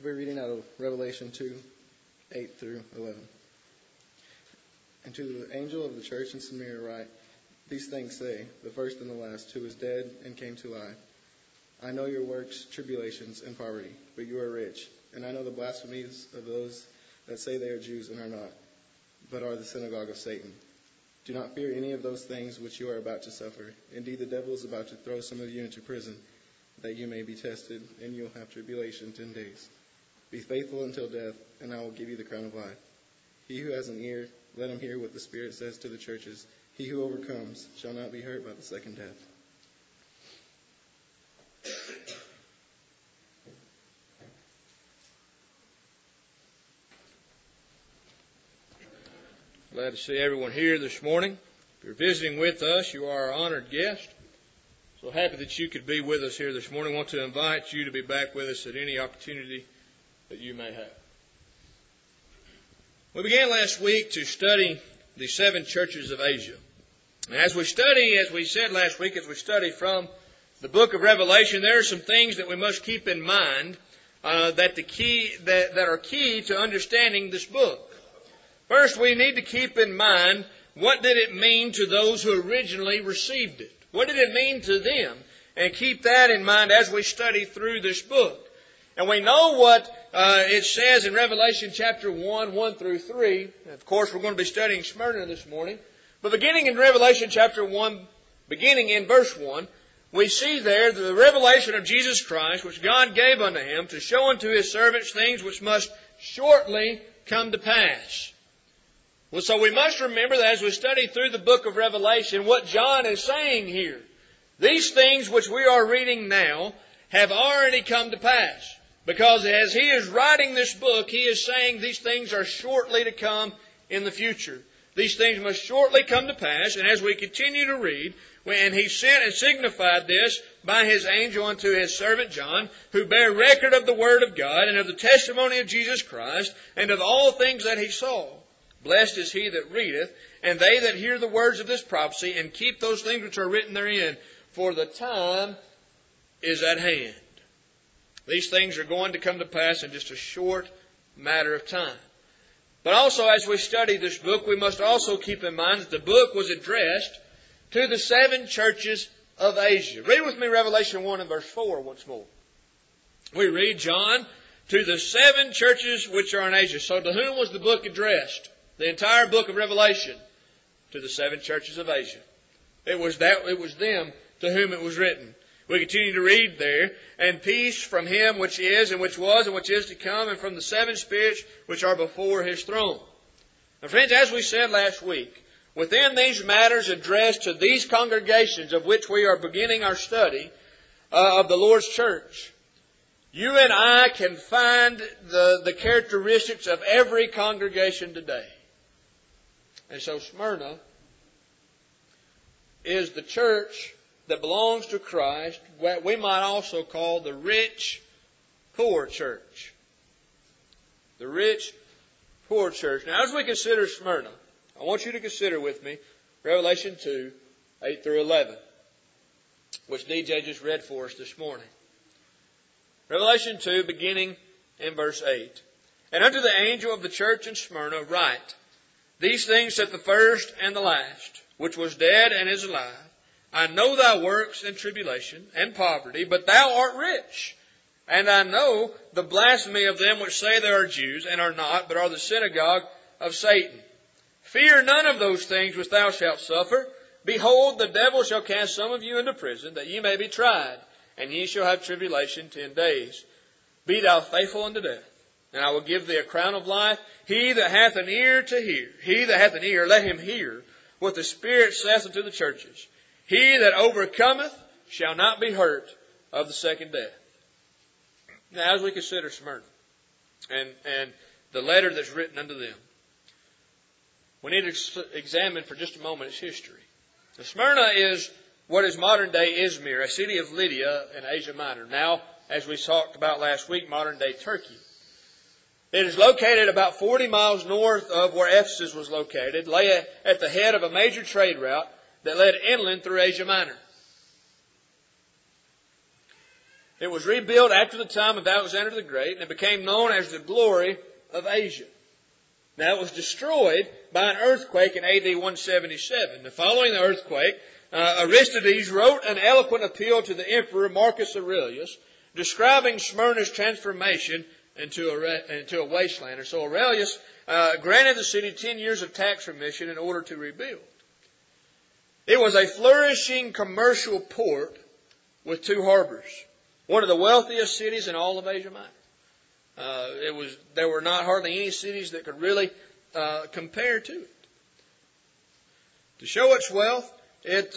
I'll be reading out of Revelation 2, 8 through 11. And to the angel of the church in Smyrna write, these things say, the first and the last, who is dead and came to life. I know your works, tribulations, and poverty, but you are rich. And I know the blasphemies of those that say they are Jews and are not, but are the synagogue of Satan. Do not fear any of those things which you are about to suffer. Indeed, the devil is about to throw some of you into prison, that you may be tested, and you will have tribulation 10 days. Be faithful until death, and I will give you the crown of life. He who has an ear, let him hear what the Spirit says to the churches. He who overcomes shall not be hurt by the second death. Glad to see everyone here this morning. If you're visiting with us, you are our honored guest. So happy that you could be with us here this morning. I want to invite you to be back with us at any opportunity that you may have. We began last week to study the 7 churches of Asia. And as we said last week, as we study from the book of Revelation, there are some things that we must keep in mind that are key to understanding this book. First, we need to keep in mind, what did it mean to those who originally received it? What did it mean to them? And keep that in mind as we study through this book. And we know what it says in Revelation chapter 1, 1 through 3. Of course, we're going to be studying Smyrna this morning. But beginning in Revelation chapter 1, beginning in verse 1, we see there the revelation of Jesus Christ, which God gave unto Him to show unto His servants things which must shortly come to pass. Well, so we must remember that as we study through the book of Revelation, what John is saying here. These things which we are reading now have already come to pass. Because as he is writing this book, he is saying these things are shortly to come in the future. These things must shortly come to pass. And as we continue to read, and he sent and signified this by his angel unto his servant John, who bare record of the word of God and of the testimony of Jesus Christ, and of all things that he saw. Blessed is he that readeth, and they that hear the words of this prophecy, and keep those things which are written therein, for the time is at hand. These things are going to come to pass in just a short matter of time. But also, as we study this book, we must also keep in mind that the book was addressed to the 7 churches of Asia. Read with me Revelation 1 and verse 4 once more. We read, John, to the 7 churches which are in Asia. So to whom was the book addressed? The entire book of Revelation. To the 7 churches of Asia. It was them to whom it was written. We continue to read there, and peace from Him which is, and which was, and which is to come, and from the 7 spirits which are before His throne. Now friends, as we said last week, within these matters addressed to these congregations of which we are beginning our study of the Lord's church, you and I can find the characteristics of every congregation today. And so Smyrna is the church that belongs to Christ, what we might also call the rich, poor church. The rich, poor church. Now, as we consider Smyrna, I want you to consider with me Revelation 2, 8 through 11, which DJ just read for us this morning. Revelation 2, beginning in verse 8. And unto the angel of the church in Smyrna write, these things saith the first and the last, which was dead and is alive. I know thy works and tribulation and poverty, but thou art rich. And I know the blasphemy of them which say they are Jews and are not, but are the synagogue of Satan. Fear none of those things which thou shalt suffer. Behold, the devil shall cast some of you into prison, that ye may be tried, and ye shall have tribulation 10 days. Be thou faithful unto death, and I will give thee a crown of life. He that hath an ear to hear, he that hath an ear, let him hear what the Spirit saith unto the churches. He that overcometh shall not be hurt of the second death. Now, as we consider Smyrna and the letter that's written unto them, we need to examine for just a moment its history. Now, Smyrna is what is modern-day Izmir, a city of Lydia in Asia Minor. Now, as we talked about last week, modern-day Turkey. It is located about 40 miles north of where Ephesus was located, lay at the head of a major trade route that led inland through Asia Minor. It was rebuilt after the time of Alexander the Great, and it became known as the glory of Asia. Now, it was destroyed by an earthquake in AD 177. Now, following the earthquake, Aristides wrote an eloquent appeal to the emperor Marcus Aurelius, describing Smyrna's transformation into a wasteland. And so Aurelius granted the city 10 years of tax remission in order to rebuild. It was a flourishing commercial port with 2 harbors, one of the wealthiest cities in all of Asia Minor. There were not hardly any cities that could really compare to it. To show its wealth, it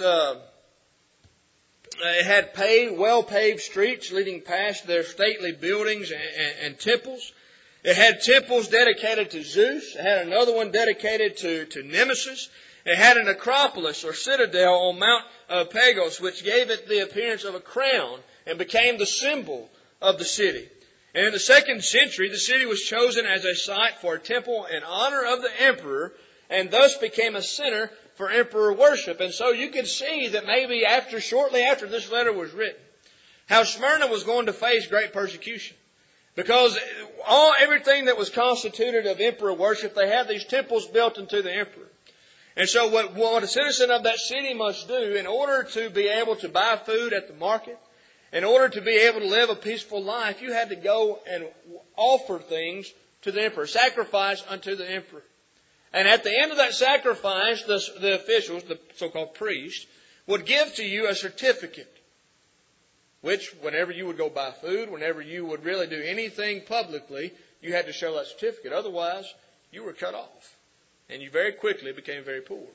had well-paved streets leading past their stately buildings and temples. It had temples dedicated to Zeus. It had another one dedicated to Nemesis. It had an acropolis or citadel on Mount Pagos, which gave it the appearance of a crown and became the symbol of the city. And in the 2nd century, the city was chosen as a site for a temple in honor of the emperor, and thus became a center for emperor worship. And so you can see that maybe shortly after this letter was written, how Smyrna was going to face great persecution. Because everything that was constituted of emperor worship, they had these temples built into the emperor. And so what a citizen of that city must do in order to be able to buy food at the market, in order to be able to live a peaceful life, you had to go and offer things to the emperor, sacrifice unto the emperor. And at the end of that sacrifice, the officials, the so-called priests, would give to you a certificate, which whenever you would go buy food, whenever you would really do anything publicly, you had to show that certificate. Otherwise, you were cut off. And you very quickly became very poor.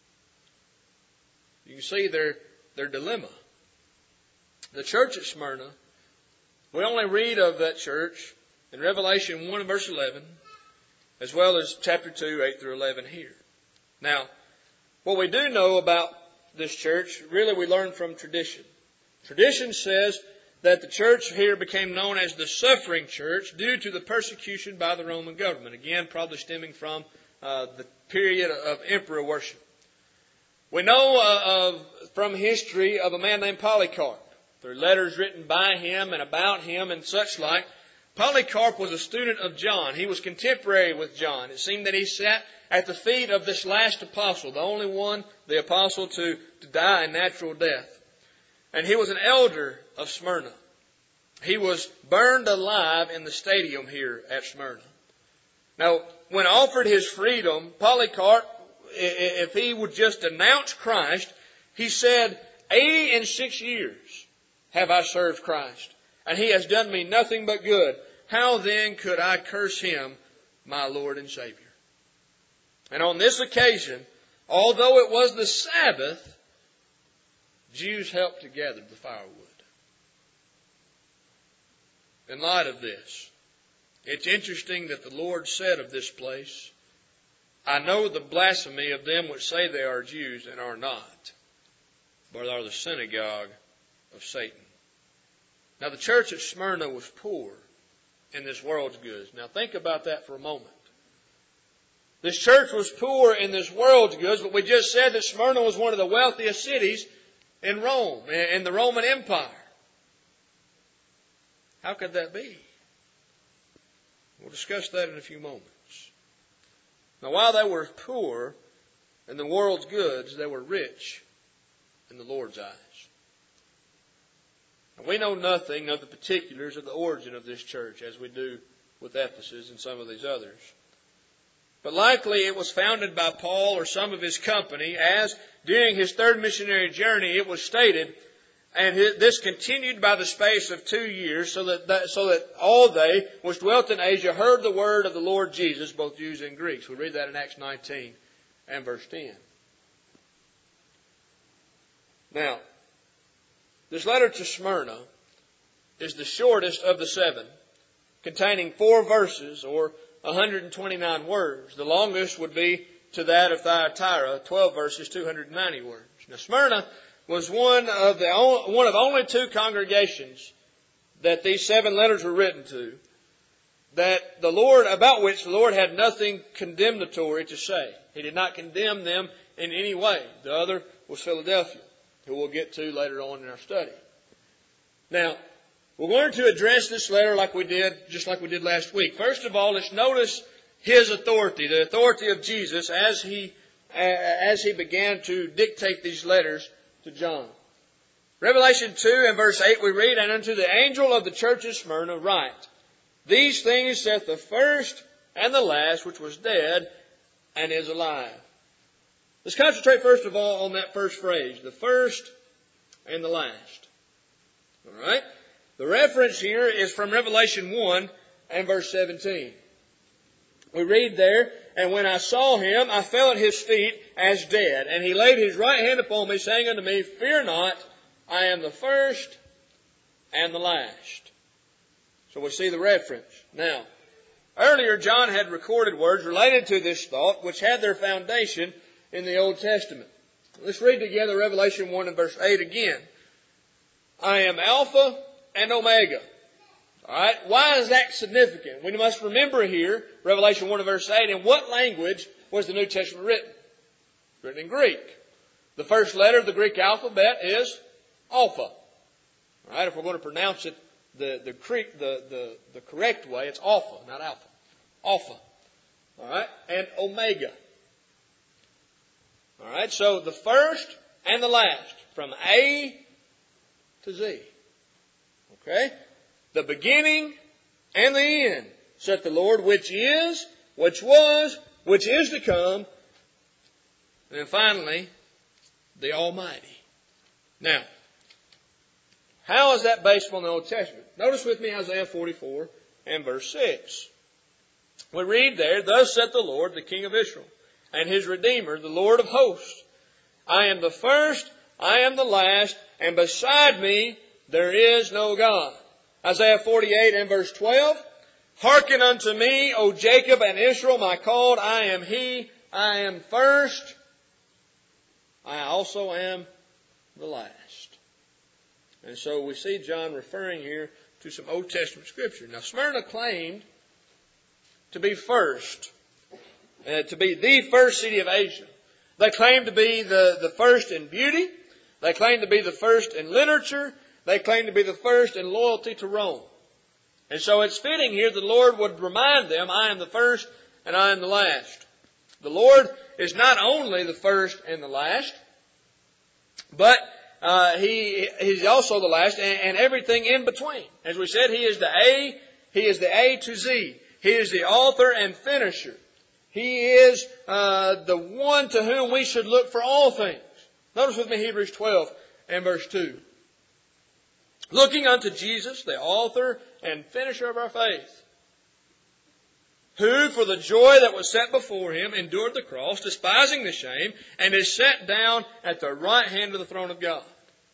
You can see their dilemma. The church at Smyrna, we only read of that church in Revelation 1 verse 11, as well as chapter 2, 8 through 11 here. Now, what we do know about this church, really we learn from tradition. Tradition says that the church here became known as the suffering church due to the persecution by the Roman government. Again, probably stemming from the period of emperor worship. We know from history of a man named Polycarp, through letters written by him and about him and such like. Polycarp was a student of John. He was contemporary with John. It seemed that he sat at the feet of this last apostle, the only one, the apostle, to die a natural death. And he was an elder of Smyrna. He was burned alive in the stadium here at Smyrna. Now, when offered his freedom, Polycarp, if he would just announce Christ, he said, 86 years have I served Christ, and He has done me nothing but good. How then could I curse Him, my Lord and Savior? And on this occasion, although it was the Sabbath, Jews helped to gather the firewood. In light of this, it's interesting that the Lord said of this place, I know the blasphemy of them which say they are Jews and are not, but are the synagogue of Satan. Now the church at Smyrna was poor in this world's goods. Now think about that for a moment. This church was poor in this world's goods, but we just said that Smyrna was one of the wealthiest cities in Rome, in the Roman Empire. How could that be? We'll discuss that in a few moments. Now while they were poor in the world's goods, they were rich in the Lord's eyes. Now, we know nothing of the particulars of the origin of this church as we do with Ephesus and some of these others. But likely it was founded by Paul or some of his company as during his third missionary journey it was stated, and this continued by the space of 2 years, so that all they which dwelt in Asia heard the word of the Lord Jesus, both Jews and Greeks. We read that in Acts 19 and verse 10. Now, this letter to Smyrna is the shortest of the 7, containing 4 verses or 129 words. The longest would be to that of Thyatira, 12 verses, 290 words. Now, Smyrna was one of only 2 congregations that these 7 letters were written to, about which the Lord had nothing condemnatory to say. He did not condemn them in any way. The other was Philadelphia, who we'll get to later on in our study. Now, we're going to address this letter just like we did last week. First of all, let's notice his authority, the authority of Jesus as he began to dictate these letters to John. Revelation 2 and verse 8 we read, "And unto the angel of the church of Smyrna write, These things saith the first and the last, which was dead and is alive." Let's concentrate first of all on that first phrase, the first and the last. All right? The reference here is from Revelation 1 and verse 17. We read there, "And when I saw him, I fell at his feet as dead. And he laid his right hand upon me, saying unto me, Fear not, I am the first and the last." So we see the reference. Now, earlier John had recorded words related to this thought, which had their foundation in the Old Testament. Let's read together Revelation 1 and verse 8 again. "I am Alpha and Omega." All right. Why is that significant? We must remember here, Revelation 1 and verse 8, in what language was the New Testament written? Written in Greek. The first letter of the Greek alphabet is Alpha. All right. If we're going to pronounce it the correct way, it's Alpha, not Alpha. Alpha. All right. And Omega. All right. So the first and the last, from A to Z. Okay? The beginning and the end, saith the Lord, which is, which was, which is to come. And then finally, the Almighty. Now, how is that based on the Old Testament? Notice with me Isaiah 44 and verse 6. We read there, "Thus saith the Lord, the King of Israel, and his Redeemer, the Lord of hosts. I am the first, I am the last, and beside me there is no God." Isaiah 48 and verse 12. "Hearken unto me, O Jacob and Israel, my called. I am he, I am first. I also am the last." And so we see John referring here to some Old Testament scripture. Now, Smyrna claimed to be first, to be the first city of Asia. They claimed to be the first in beauty. They claimed to be the first in literature. They claim to be the first in loyalty to Rome. And so it's fitting here the Lord would remind them, "I am the first and I am the last." The Lord is not only the first and the last, but He's also the last and everything in between. As we said, He is the A to Z. He is the author and finisher. He is the one to whom we should look for all things. Notice with me Hebrews 12 and verse 2. "Looking unto Jesus, the author and finisher of our faith, who for the joy that was set before Him endured the cross, despising the shame, and is set down at the right hand of the throne of God."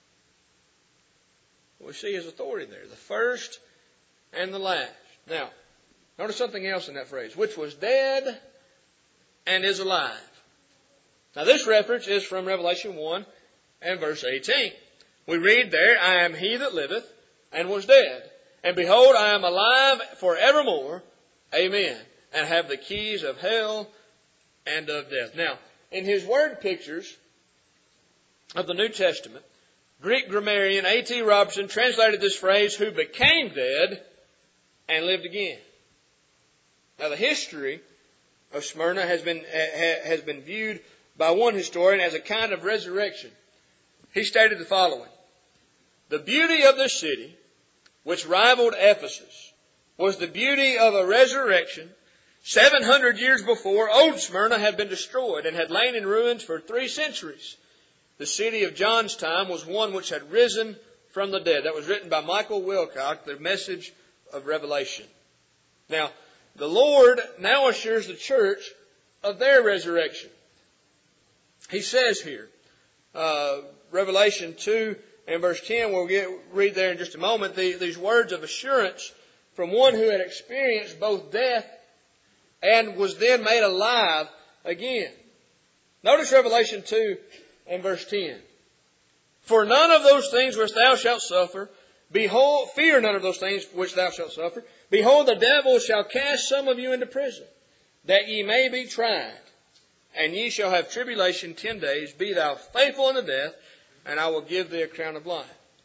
We see His authority there, the first and the last. Now, notice something else in that phrase, "which was dead and is alive." Now this reference is from Revelation 1 and verse 18. We read there, "I am he that liveth and was dead. And behold, I am alive forevermore. Amen. And have the keys of hell and of death." Now, in his word pictures of the New Testament, Greek grammarian A.T. Robertson translated this phrase, "who became dead and lived again." Now, the history of Smyrna has been viewed by one historian as a kind of resurrection. He stated the following: "The beauty of the city, which rivaled Ephesus, was the beauty of a resurrection. 700 years before, old Smyrna had been destroyed and had lain in ruins for 3 centuries. The city of John's time was one which had risen from the dead." That was written by Michael Wilcock, the Message of Revelation. Now, the Lord now assures the church of their resurrection. He says here, Revelation 2 and verse 10, we'll read there in just a moment, these words of assurance from one who had experienced both death and was then made alive again. Notice Revelation 2 and verse 10. "For none of those things which thou shalt suffer, behold, fear none of those things which thou shalt suffer. Behold, the devil shall cast some of you into prison, that ye may be tried. And ye shall have tribulation 10 days. Be thou faithful unto death, and I will give thee a crown of life."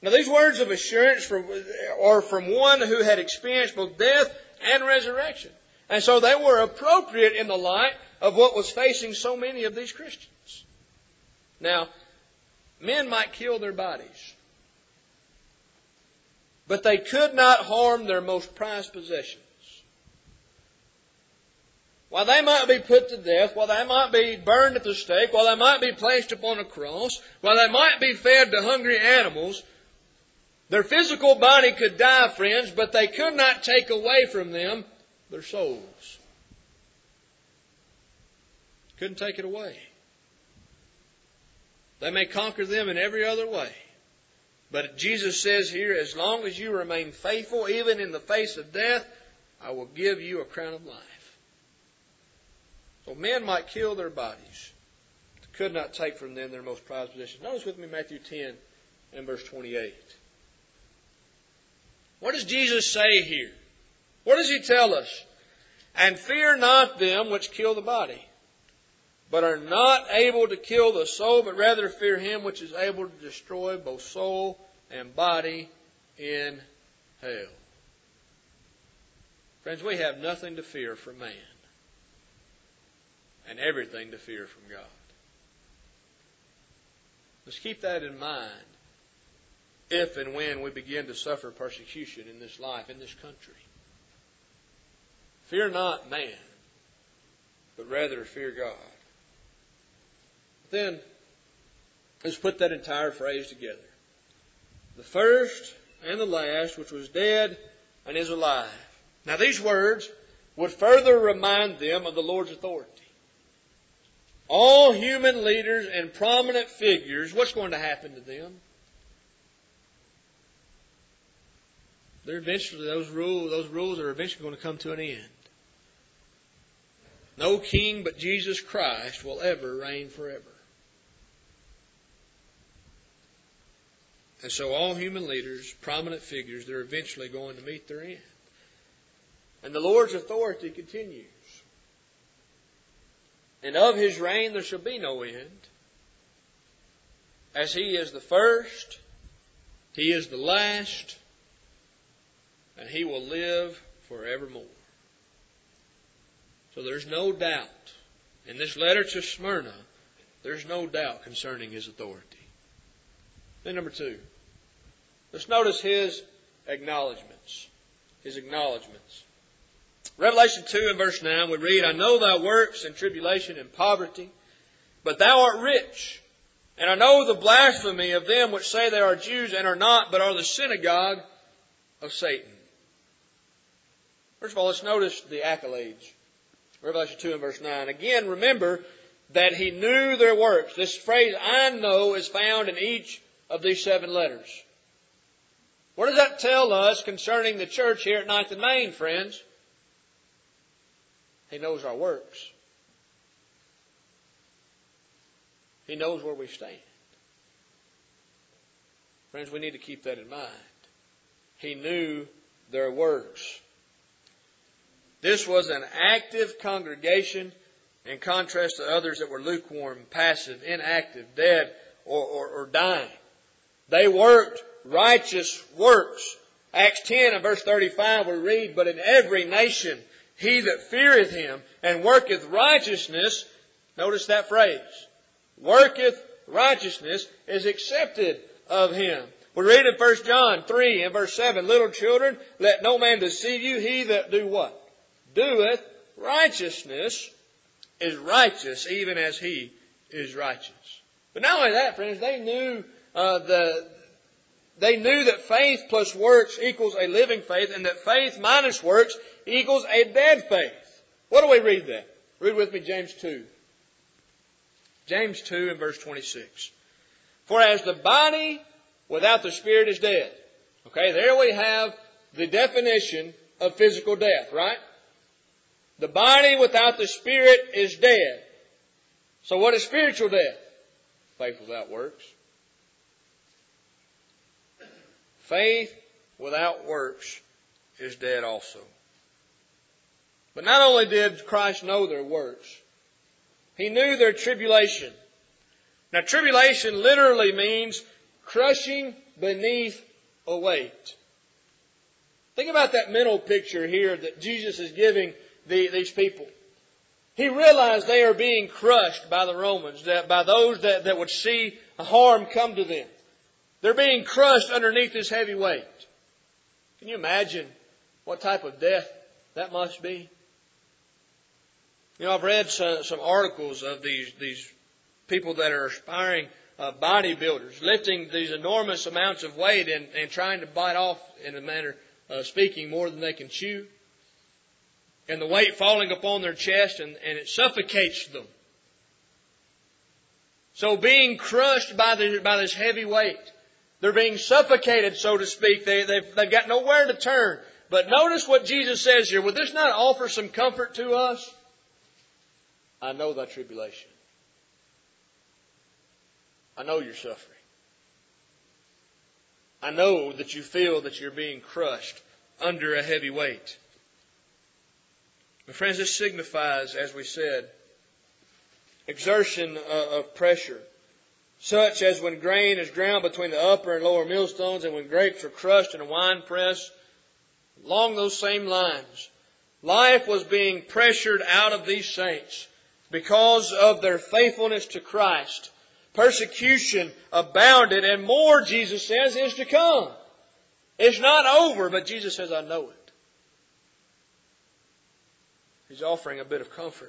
Now these words of assurance are from one who had experienced both death and resurrection. And so they were appropriate in the light of what was facing so many of these Christians. Now, men might kill their bodies, but they could not harm their most prized possessions. While they might be put to death, while they might be burned at the stake, while they might be placed upon a cross, while they might be fed to hungry animals, their physical body could die, friends, but they could not take away from them their souls. Couldn't take it away. They may conquer them in every other way. But Jesus says here, as long as you remain faithful, even in the face of death, I will give you a crown of life. So men might kill their bodies, but could not take from them their most prized possessions. Notice with me Matthew 10 and verse 28. What does Jesus say here? What does He tell us? And fear not them which kill the body, but are not able to kill the soul, but rather fear Him which is able to destroy both soul and body in hell. Friends, we have nothing to fear from man, and everything to fear from God. Let's keep that in mind if and when we begin to suffer persecution in this life, in this country. Fear not man, but rather fear God. Then, let's put that entire phrase together. The first and the last, which was dead and is alive. Now these words would further remind them of the Lord's authority. All human leaders and prominent figures, what's going to happen to them? They're eventually, those rules are eventually going to come to an end. No king but Jesus Christ will ever reign forever. And so all human leaders, prominent figures, they're eventually going to meet their end. And the Lord's authority continues. And of His reign there shall be no end. As He is the first, He is the last, and He will live forevermore. So there's no doubt. In this letter to Smyrna, there's no doubt concerning His authority. Then number 2. Let's notice His acknowledgments. His acknowledgments. Revelation 2 and verse 9 we read, I know thy works and tribulation and poverty, but thou art rich. And I know the blasphemy of them which say they are Jews and are not, but are the synagogue of Satan. First of all, let's notice the accolades. Revelation 2 and verse 9. Again, remember that He knew their works. This phrase, I know, is found in each of these 7 letters. What does that tell us concerning the church here at 9th and Main, friends? He knows our works. He knows where we stand. Friends, we need to keep that in mind. He knew their works. This was an active congregation in contrast to others that were lukewarm, passive, inactive, dead, or dying. They worked righteous works. Acts 10 and verse 35 we read, but in every nation he that feareth Him and worketh righteousness, notice that phrase, worketh righteousness is accepted of Him. We read in 1 John 3 and verse 7, little children, let no man deceive you. He that do what? Doeth righteousness is righteous, even as He is righteous. But not only that, friends, they knew that faith plus works equals a living faith, and that faith minus works equals a dead faith. What do we read then? Read with me James 2. James 2 and verse 26. For as the body without the spirit is dead. Okay, there we have the definition of physical death, right? The body without the spirit is dead. So what is spiritual death? Faith without works. Faith without works is dead also. But not only did Christ know their works, He knew their tribulation. Now tribulation literally means crushing beneath a weight. Think about that mental picture here that Jesus is giving these people. He realized they are being crushed by the Romans, by those that would see harm come to them. They're being crushed underneath this heavy weight. Can you imagine what type of death that must be? You know, I've read some articles of these people that are aspiring bodybuilders, lifting these enormous amounts of weight and trying to bite off, in a manner of speaking, more than they can chew. And the weight falling upon their chest, and it suffocates them. So being crushed by this heavy weight, they're being suffocated, so to speak. They've got nowhere to turn. But notice what Jesus says here. Would this not offer some comfort to us? I know thy tribulation. I know you're suffering. I know that you feel that you're being crushed under a heavy weight. My friends, this signifies, as we said, exertion of pressure, such as when grain is ground between the upper and lower millstones, and when grapes are crushed in a wine press. Along those same lines, life was being pressured out of these saints because of their faithfulness to Christ. Persecution abounded, and more, Jesus says, is to come. It's not over, but Jesus says, I know it. He's offering a bit of comfort.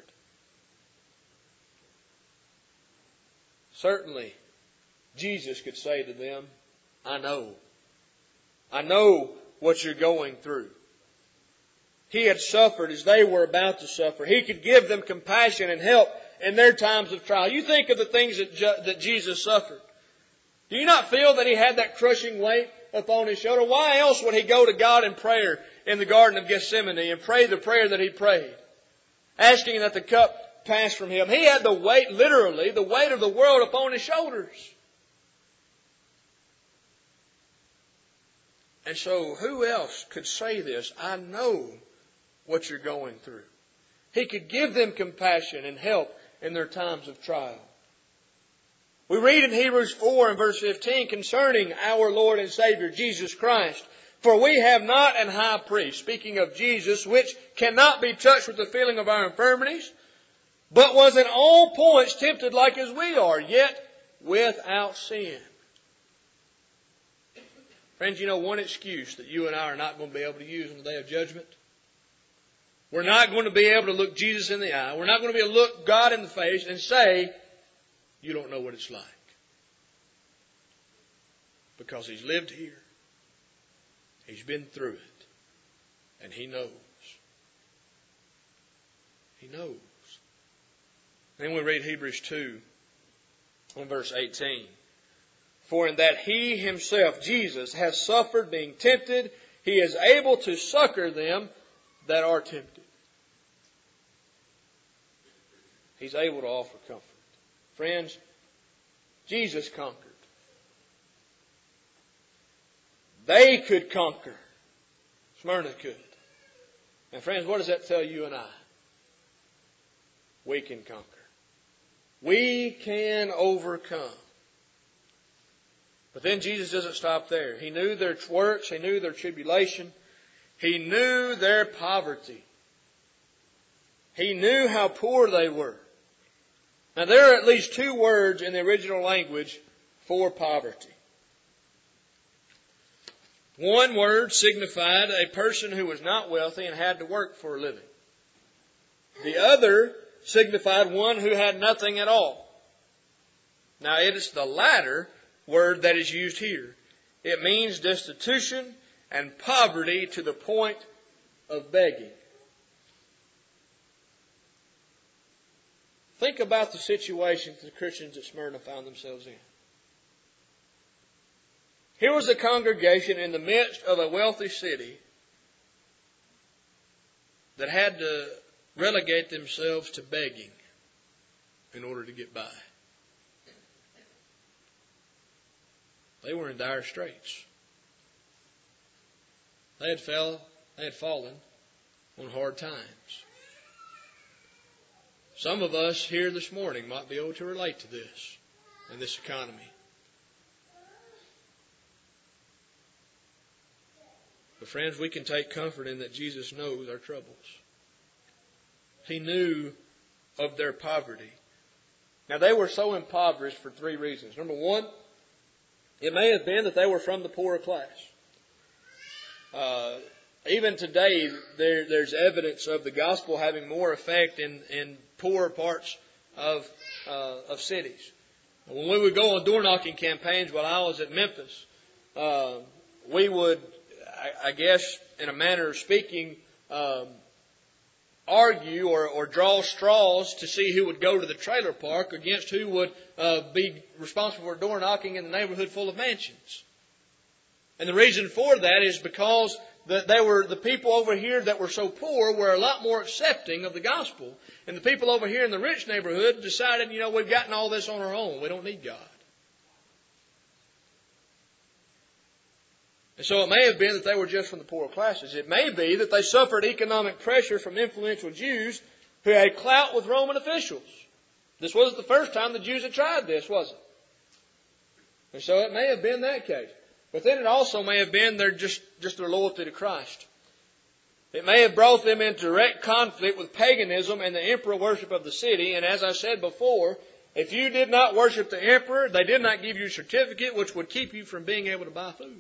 Certainly, Jesus could say to them, I know. I know what you're going through. He had suffered as they were about to suffer. He could give them compassion and help in their times of trial. You think of the things that Jesus suffered. Do you not feel that He had that crushing weight upon His shoulder? Why else would He go to God in prayer in the Garden of Gethsemane and pray the prayer that He prayed, asking that the cup pass from Him? He had the weight, literally, the weight of the world upon His shoulders. And so who else could say this? I know what you're going through. He could give them compassion and help in their times of trial. We read in Hebrews 4 and verse 15 concerning our Lord and Savior, Jesus Christ. For we have not an high priest, speaking of Jesus, which cannot be touched with the feeling of our infirmities, but was in all points tempted like as we are, yet without sin. Friends, you know one excuse that you and I are not going to be able to use on the day of judgment? We're not going to be able to look Jesus in the eye. We're not going to be able to look God in the face and say, you don't know what it's like. Because He's lived here. He's been through it. And He knows. He knows. Then we read Hebrews 2 in verse 18. For in that He Himself, Jesus, has suffered being tempted, He is able to succor them that are tempted. He's able to offer comfort. Friends, Jesus conquered. They could conquer. Smyrna could. And friends, what does that tell you and I? We can conquer. We can overcome. But then Jesus doesn't stop there. He knew their works. He knew their tribulation. He knew their poverty. He knew how poor they were. Now there are at least two words in the original language for poverty. One word signified a person who was not wealthy and had to work for a living. The other signified one who had nothing at all. Now it is the latter word that is used here. It means destitution and poverty to the point of begging. Think about the situation the Christians at Smyrna found themselves in. Here was a congregation in the midst of a wealthy city that had to relegate themselves to begging in order to get by. They were in dire straits. They had fallen on hard times. Some of us here this morning might be able to relate to this in this economy. But friends, we can take comfort in that Jesus knows our troubles. He knew of their poverty. Now, they were so impoverished for three reasons. Number one, it may have been that they were from the poorer class. Even today, there's evidence of the gospel having more effect in poorer parts of cities. When we would go on door-knocking campaigns while I was at Memphis, we would, I guess, in a manner of speaking, argue or draw straws to see who would go to the trailer park against who would be responsible for door knocking in the neighborhood full of mansions. And the reason for that is because the people over here that were so poor were a lot more accepting of the gospel. And the people over here in the rich neighborhood decided, we've gotten all this on our own. We don't need God. And so it may have been that they were just from the poorer classes. It may be that they suffered economic pressure from influential Jews who had clout with Roman officials. This wasn't the first time the Jews had tried this, was it? And so it may have been that case. But then it also may have been their loyalty to Christ. It may have brought them into direct conflict with paganism and the emperor worship of the city. And as I said before, if you did not worship the emperor, they did not give you a certificate which would keep you from being able to buy food.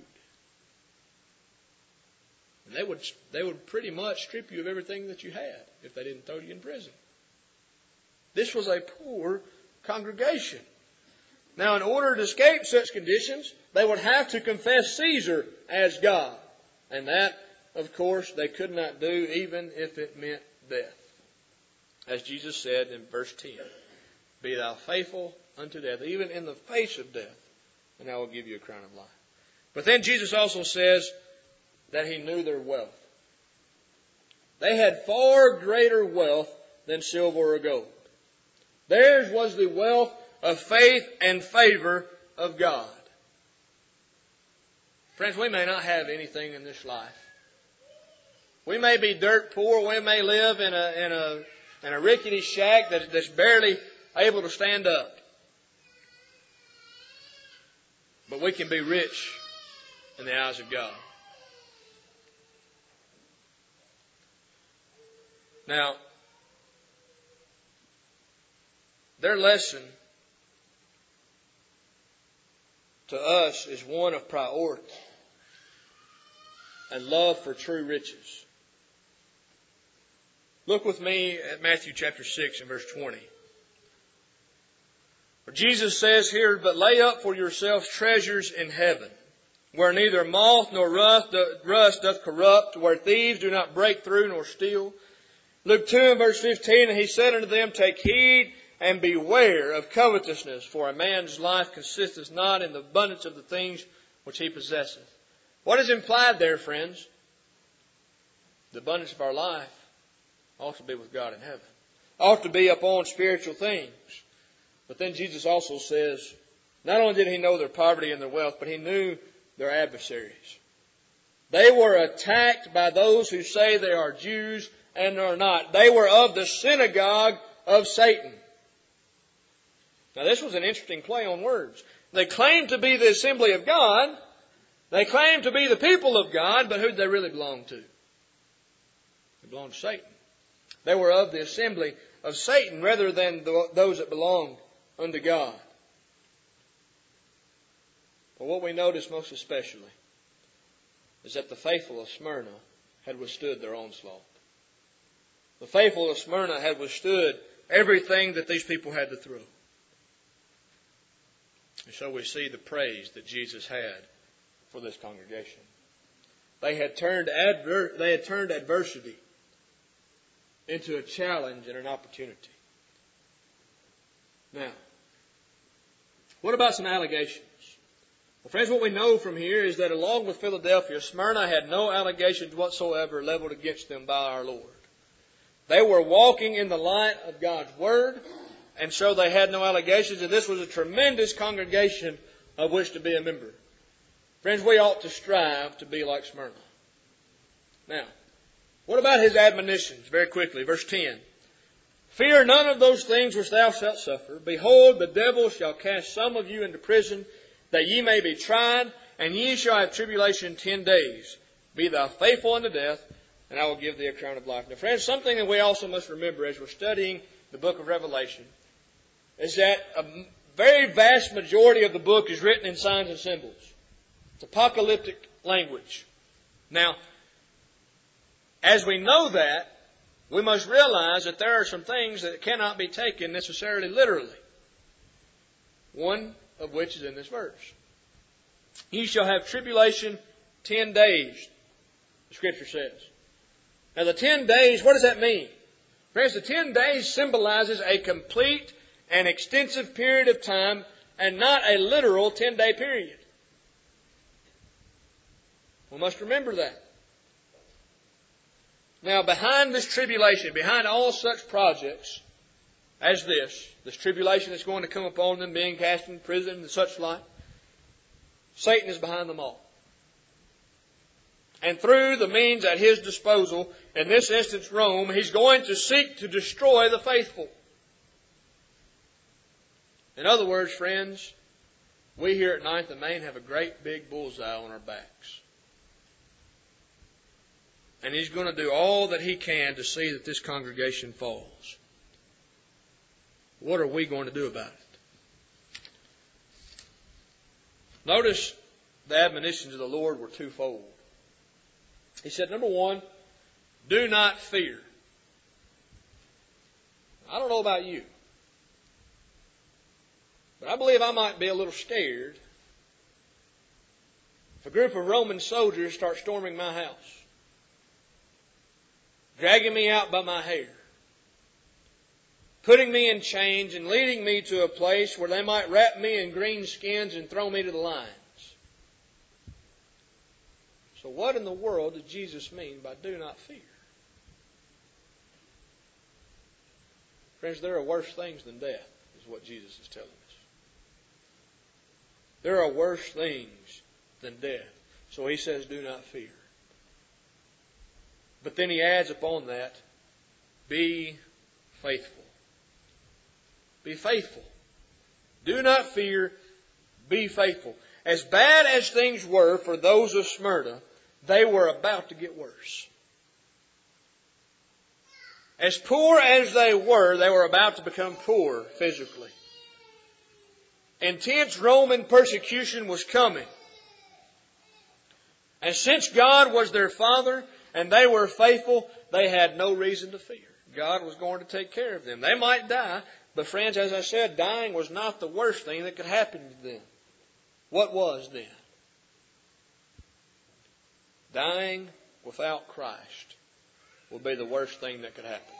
And they would pretty much strip you of everything that you had if they didn't throw you in prison. This was a poor congregation. Now, in order to escape such conditions, they would have to confess Caesar as God. And that, of course, they could not do even if it meant death. As Jesus said in verse 10, "Be thou faithful unto death, even in the face of death, and I will give you a crown of life." But then Jesus also says that He knew their wealth. They had far greater wealth than silver or gold. Theirs was the wealth of faith and favor of God. Friends, we may not have anything in this life. We may be dirt poor. We may live in a rickety shack that's barely able to stand up. But we can be rich in the eyes of God. Now, their lesson to us is one of priority and love for true riches. Look with me at Matthew chapter 6 and verse 20. Where Jesus says here, "But lay up for yourselves treasures in heaven, where neither moth nor rust doth corrupt, where thieves do not break through nor steal." Luke 2 and verse 15, "And He said unto them, Take heed and beware of covetousness, for a man's life consisteth not in the abundance of the things which he possesseth." What is implied there, friends? The abundance of our life ought to be with God in heaven. Ought to be upon spiritual things. But then Jesus also says, not only did He know their poverty and their wealth, but He knew their adversaries. They were attacked by those who say they are Jews and are not. They were of the synagogue of Satan. Now, this was an interesting play on words. They claimed to be the assembly of God. They claimed to be the people of God, but who did they really belong to? They belonged to Satan. They were of the assembly of Satan rather than those that belonged unto God. But what we notice most especially is that the faithful of Smyrna had withstood their onslaught. The faithful of Smyrna had withstood everything that these people had to throw. And so we see the praise that Jesus had for this congregation. They had turned adversity into a challenge and an opportunity. Now, what about some allegations? Well, friends, what we know from here is that along with Philadelphia, Smyrna had no allegations whatsoever leveled against them by our Lord. They were walking in the light of God's Word, and so they had no allegations, and this was a tremendous congregation of which to be a member. Friends, we ought to strive to be like Smyrna. Now, what about his admonitions? Very quickly, verse 10. "Fear none of those things which thou shalt suffer. Behold, the devil shall cast some of you into prison, that ye may be tried, and ye shall have tribulation 10 days. Be thou faithful unto death, and I will give thee a crown of life. Now, friends, something that we also must remember as we're studying the book of Revelation is that a very vast majority of the book is written in signs and symbols. It's apocalyptic language. Now, as we know that, we must realize that there are some things that cannot be taken necessarily literally. One of which is in this verse. Ye shall have tribulation 10 days, the Scripture says. Now the 10 days, what does that mean? Friends, the 10 days symbolizes a complete and extensive period of time and not a literal 10-day period. We must remember that. Now, behind this tribulation, behind all such projects as this tribulation that's going to come upon them, being cast in prison and such like, Satan is behind them all. And through the means at his disposal, in this instance Rome, he's going to seek to destroy the faithful. In other words, friends, we here at Ninth and Main have a great big bullseye on our backs. And he's going to do all that he can to see that this congregation falls. What are we going to do about it? Notice the admonitions of the Lord were twofold. He said, number one, do not fear. I don't know about you, but I believe I might be a little scared if a group of Roman soldiers start storming my house, dragging me out by my hair, putting me in chains and leading me to a place where they might wrap me in green skins and throw me to the lions. So what in the world did Jesus mean by do not fear? Friends, there are worse things than death, is what Jesus is telling us. There are worse things than death. So he says, do not fear. But then he adds upon that, be faithful. Be faithful. Do not fear, be faithful. As bad as things were for those of Smyrna, they were about to get worse. As poor as they were about to become poor physically. Intense Roman persecution was coming. And since God was their Father and they were faithful, they had no reason to fear. God was going to take care of them. They might die, but friends, as I said, dying was not the worst thing that could happen to them. What was then? Dying without Christ will be the worst thing that could happen.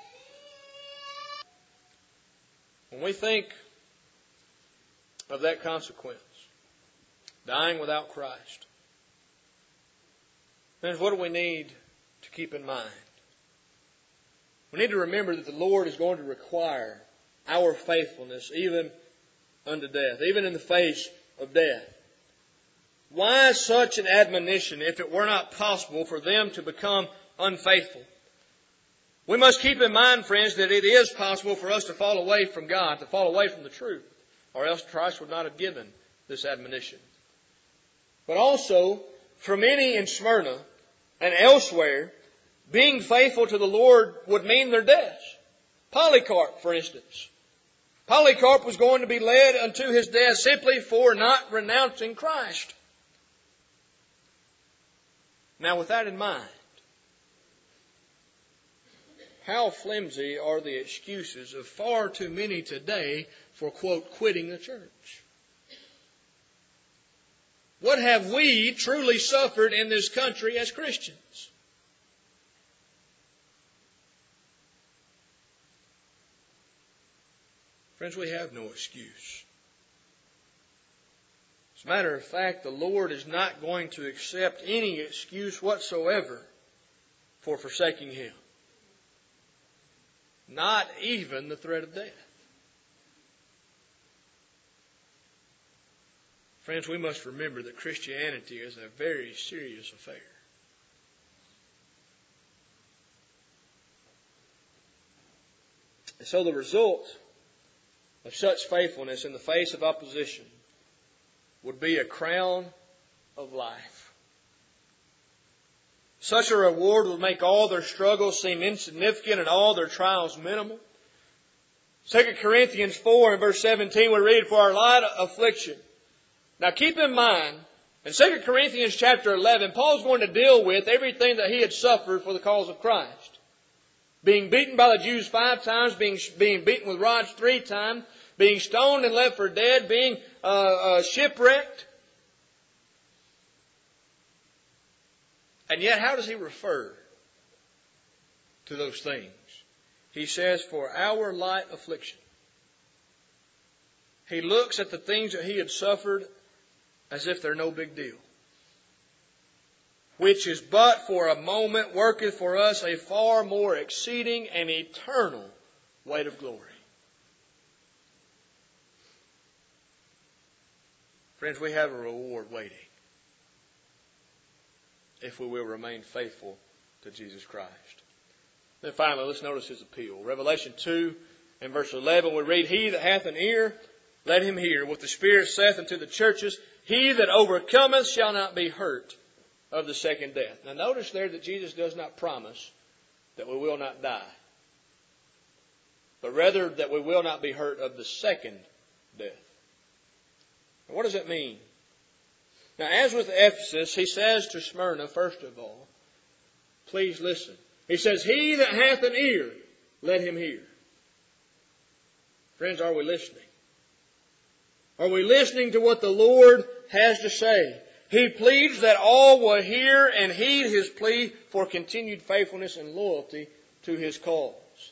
When we think of that consequence, dying without Christ, then what do we need to keep in mind? We need to remember that the Lord is going to require our faithfulness even unto death, even in the face of death. Why such an admonition if it were not possible for them to become unfaithful? We must keep in mind, friends, that it is possible for us to fall away from God, to fall away from the truth, or else Christ would not have given this admonition. But also, for many in Smyrna and elsewhere, being faithful to the Lord would mean their death. Polycarp, for instance. Polycarp was going to be led unto his death simply for not renouncing Christ. Now, with that in mind, how flimsy are the excuses of far too many today for, quote, quitting the church? What have we truly suffered in this country as Christians? Friends, we have no excuse. As a matter of fact, the Lord is not going to accept any excuse whatsoever for forsaking Him. Not even the threat of death. Friends, we must remember that Christianity is a very serious affair. And so the result of such faithfulness in the face of opposition would be a crown of life. Such a reward would make all their struggles seem insignificant and all their trials minimal. 2 Corinthians 4 and verse 17 we read, "For our light affliction." Now keep in mind, in 2 Corinthians chapter 11, Paul's going to deal with everything that he had suffered for the cause of Christ. Being beaten by the Jews 5 times, being beaten with rods 3 times, being stoned and left for dead, being shipwrecked. And yet, how does he refer to those things? He says, "For our light affliction." He looks at the things that he had suffered as if they're no big deal. "Which is but for a moment worketh for us a far more exceeding and eternal weight of glory." Friends, we have a reward waiting if we will remain faithful to Jesus Christ. Then finally, let's notice his appeal. Revelation 2 and verse 11, we read, "He that hath an ear, let him hear what the Spirit saith unto the churches. He that overcometh shall not be hurt of the second death." Now notice there that Jesus does not promise that we will not die, but rather that we will not be hurt of the second death. Now, what does that mean? Now, as with Ephesus, he says to Smyrna, first of all, please listen. He says, "He that hath an ear, let him hear." Friends, are we listening? Are we listening to what the Lord has to say? He pleads that all will hear and heed his plea for continued faithfulness and loyalty to his cause.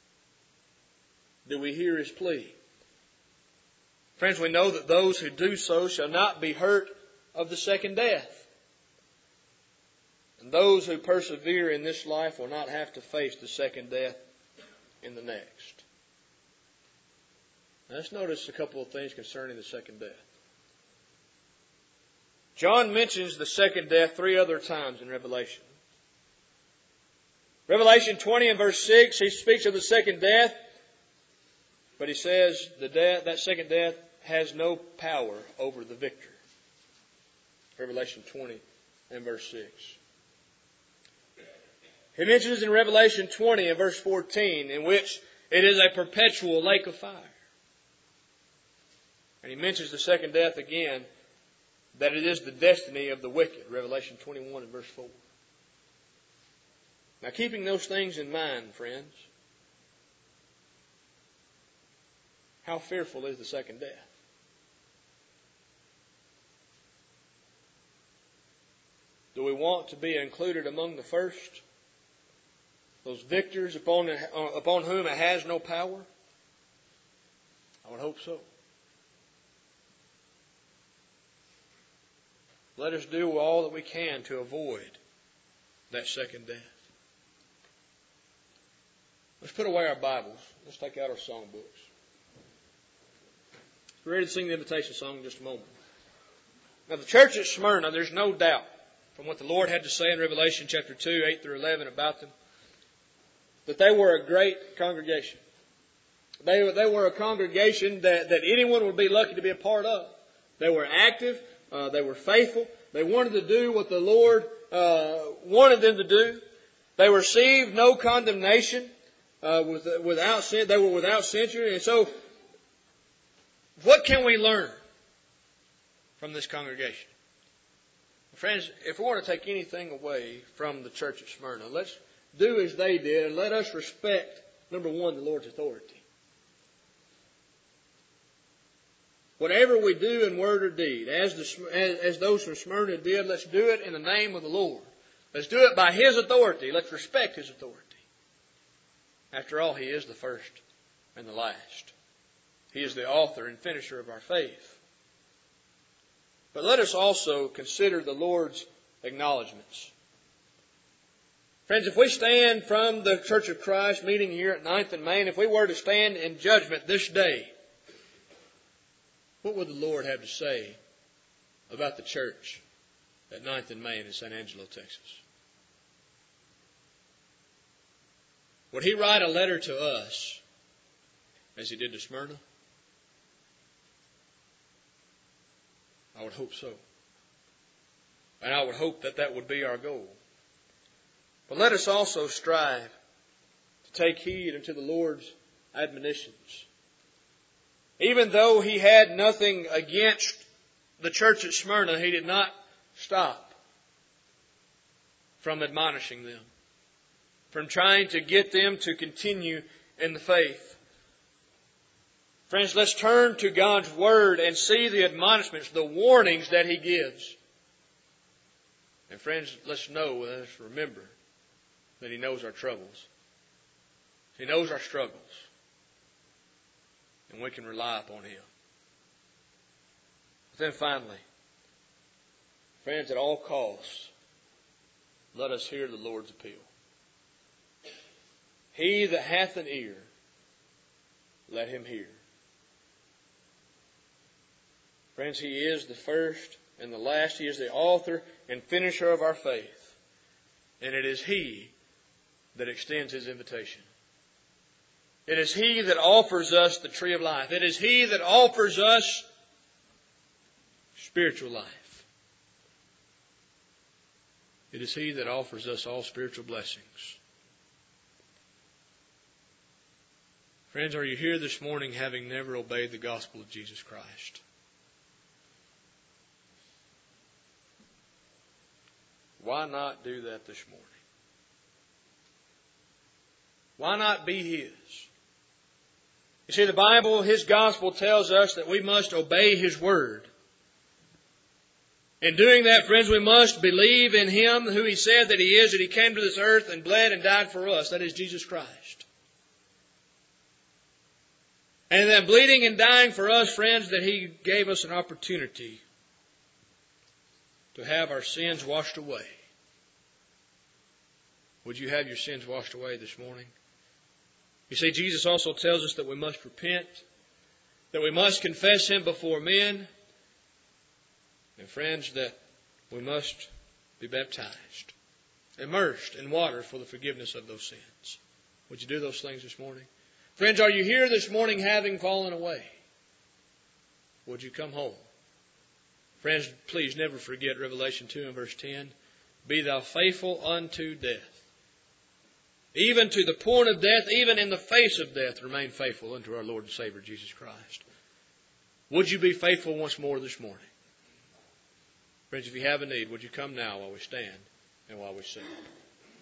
Do we hear his plea? Friends, we know that those who do so shall not be hurt of the second death. And those who persevere in this life will not have to face the second death in the next. Now, let's notice a couple of things concerning the second death. John mentions the second death 3 other times in Revelation. Revelation 20 and verse 6, he speaks of the second death, but he says that second death has no power over the victor. Revelation 20 and verse 6. He mentions in Revelation 20 and verse 14, in which it is a perpetual lake of fire. And he mentions the second death again, that it is the destiny of the wicked. Revelation 21 and verse 4. Now, keeping those things in mind, friends, how fearful is the second death? Do we want to be included among the first? Those victors upon whom it has no power? I would hope so. Let us do all that we can to avoid that second death. Let's put away our Bibles. Let's take out our songbooks. We're ready to sing the invitation song in just a moment. Now, the church at Smyrna, there's no doubt from what the Lord had to say in Revelation chapter 2, 8 through 11 about them, that they were a great congregation. They were a congregation that anyone would be lucky to be a part of. They were active. They were faithful. They wanted to do what the Lord wanted them to do. They received no condemnation without sin. They were without censure. And so, what can we learn from this congregation? Friends, if we want to take anything away from the church at Smyrna, let's do as they did and let us respect, number one, the Lord's authority. Whatever we do in word or deed, as those from Smyrna did, let's do it in the name of the Lord. Let's do it by His authority. Let's respect His authority. After all, He is the first and the last. He is the author and finisher of our faith. But let us also consider the Lord's acknowledgments. Friends, if we stand from the Church of Christ meeting here at 9th and Main, if we were to stand in judgment this day, what would the Lord have to say about the church at 9th and Main in San Angelo, Texas? Would He write a letter to us as He did to Smyrna? I would hope so. And I would hope that that would be our goal. But let us also strive to take heed unto the Lord's admonitions. Even though he had nothing against the church at Smyrna, he did not stop from admonishing them, from trying to get them to continue in the faith. Friends, let's turn to God's Word and see the admonishments, the warnings that He gives. And friends, let's remember that He knows our troubles. He knows our struggles. And we can rely upon Him. But then finally, friends, at all costs, let us hear the Lord's appeal. He that hath an ear, let him hear. Friends, He is the first and the last. He is the author and finisher of our faith. And it is He that extends His invitation. It is He that offers us the tree of life. It is He that offers us spiritual life. It is He that offers us all spiritual blessings. Friends, are you here this morning having never obeyed the gospel of Jesus Christ? Why not do that this morning? Why not be His? You see, the Bible, His gospel tells us that we must obey His word. In doing that, friends, we must believe in Him, who He said that He is, that He came to this earth and bled and died for us. That is Jesus Christ. And then bleeding and dying for us, friends, that He gave us an opportunity to have our sins washed away. Would you have your sins washed away this morning? You see, Jesus also tells us that we must repent, that we must confess Him before men, and friends, that we must be baptized, immersed in water for the forgiveness of those sins. Would you do those things this morning? Friends, are you here this morning having fallen away? Would you come home? Friends, please never forget Revelation 2 and verse 10. Be thou faithful unto death. Even to the point of death, even in the face of death, remain faithful unto our Lord and Savior Jesus Christ. Would you be faithful once more this morning? Friends, if you have a need, would you come now while we stand and while we sing?